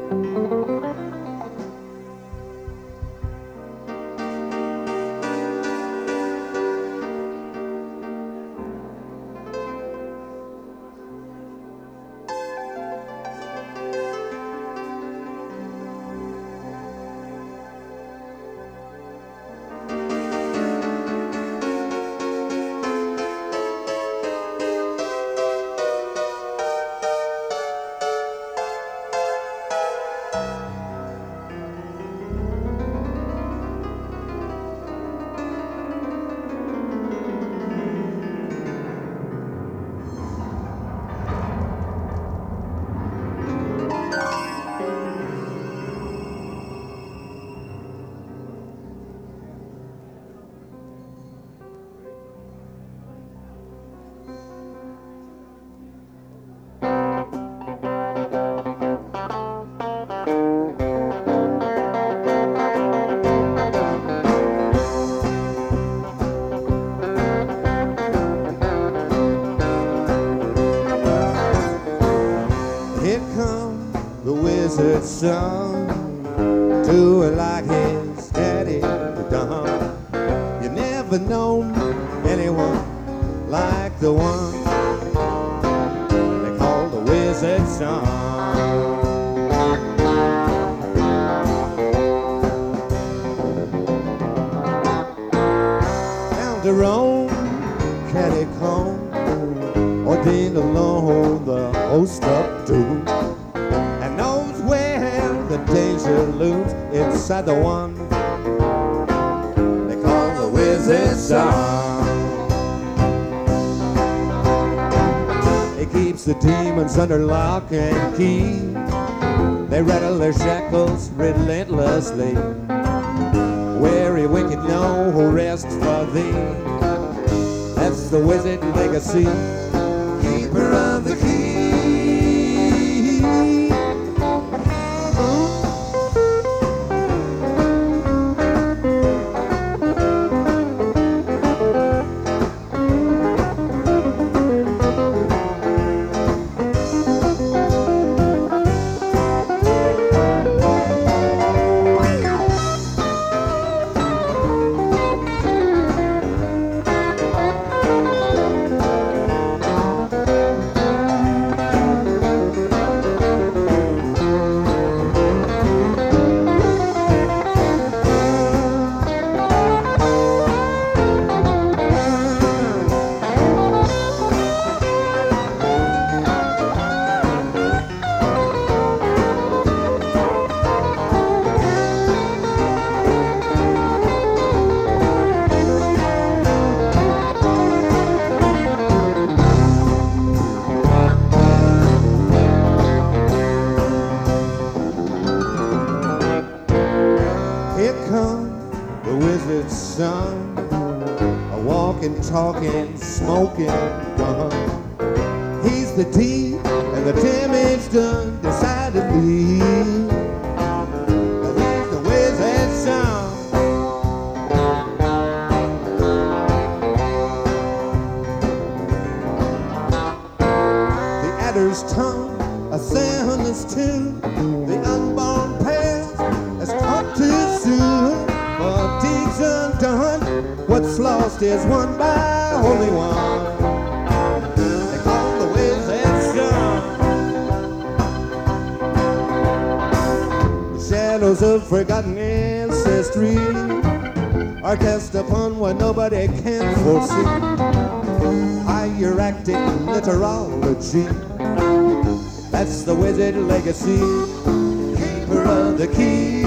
Here comes the wizard's son, doing like his daddy done. You never known anyone like the one they call the wizard's son. Down to Rome, catacomb, ordained alone the host of doom, and knows where the danger looms inside the one they call the wizard's son. It keeps the demons under lock and key. They rattle their shackles relentlessly. Weary wicked no rest for thee. That's the wizard legacy. Keeper of the key. Here comes the wizard's son, a walking, talking, smoking gun. He's the deed and the damage done decidedly. He's the wizard's son. The adder's tongue, a soundless tune, the unborn past has come too soon. For deeds undone, what's lost is won by only one. They call the wizard's son. The shadows of forgotten ancestry are cast upon what nobody can foresee. Higher acting literology, that's the wizard legacy. Keeper of the key.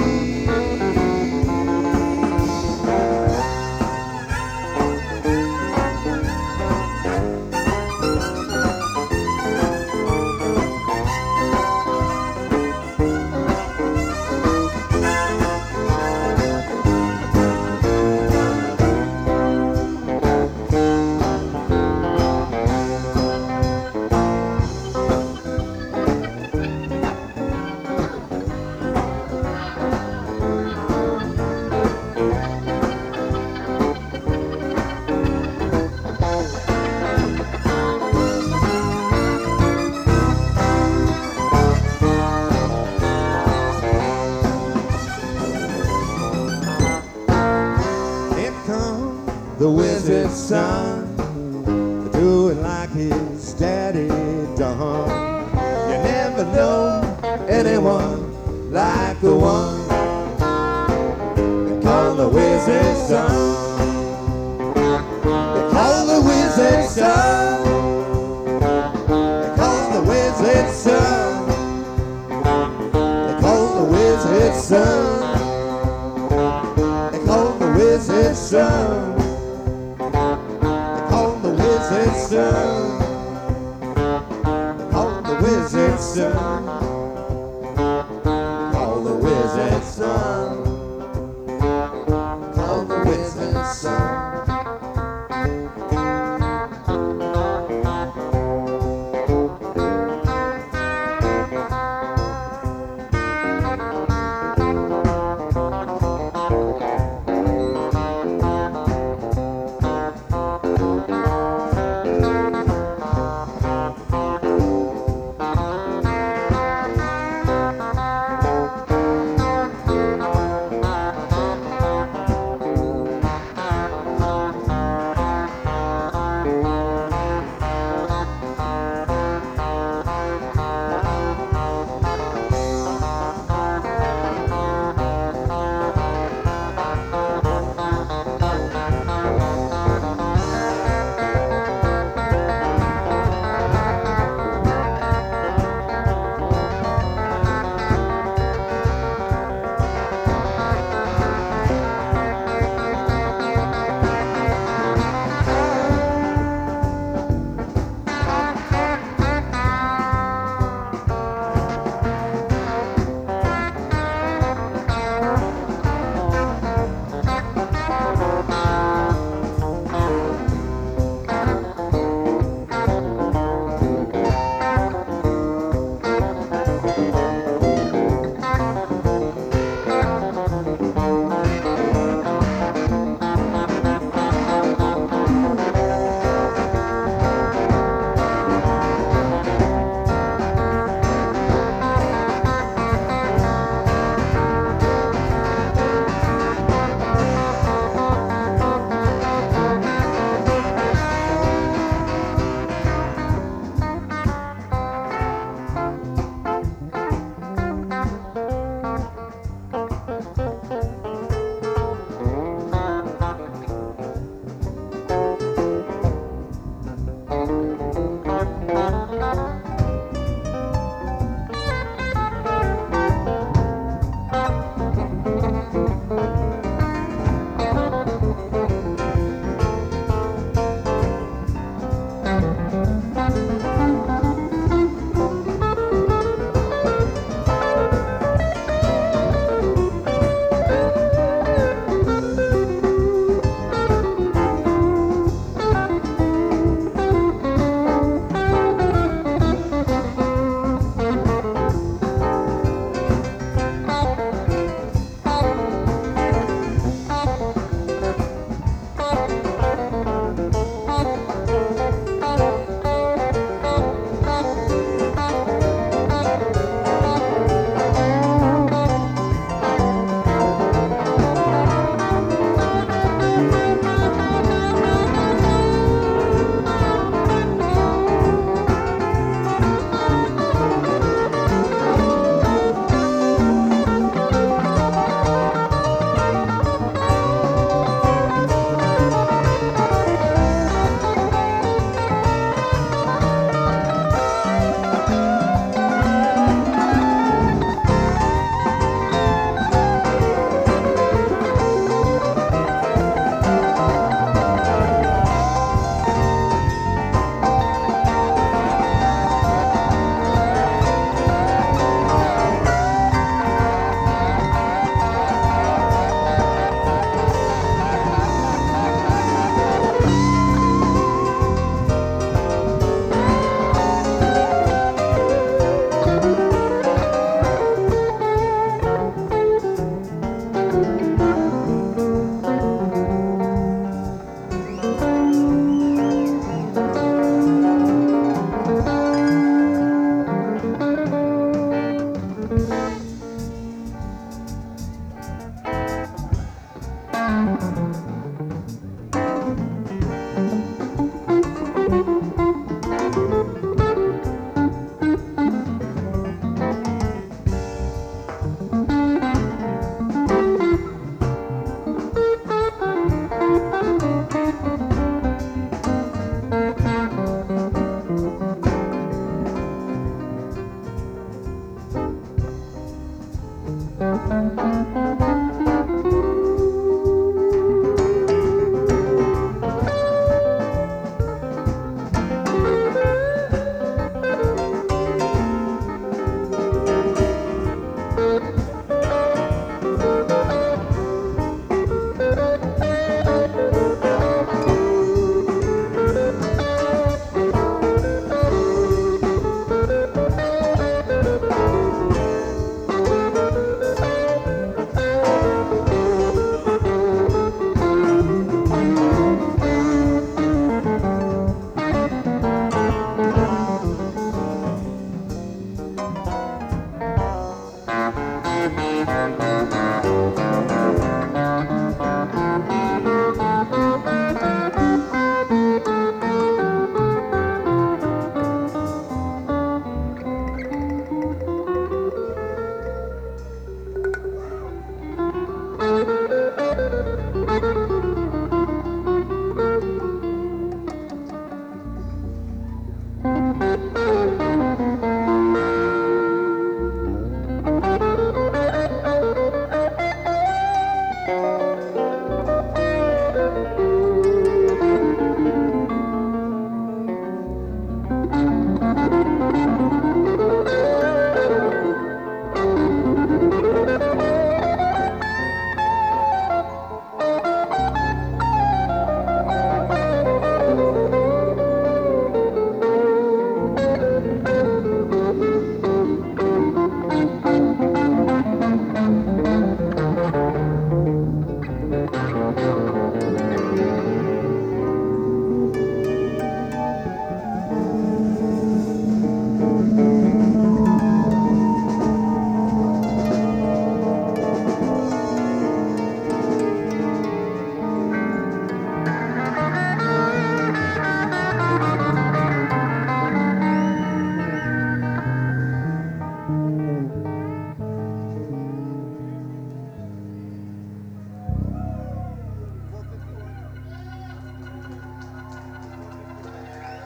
son, do it like his daddy done. You never know anyone like the one they call the wizard's son. They call the wizard's son. They call the wizard's son. They call the wizard's son. They call the wizard's son. They call the wizard's son. They call the wizard's son. Call the wizard's son.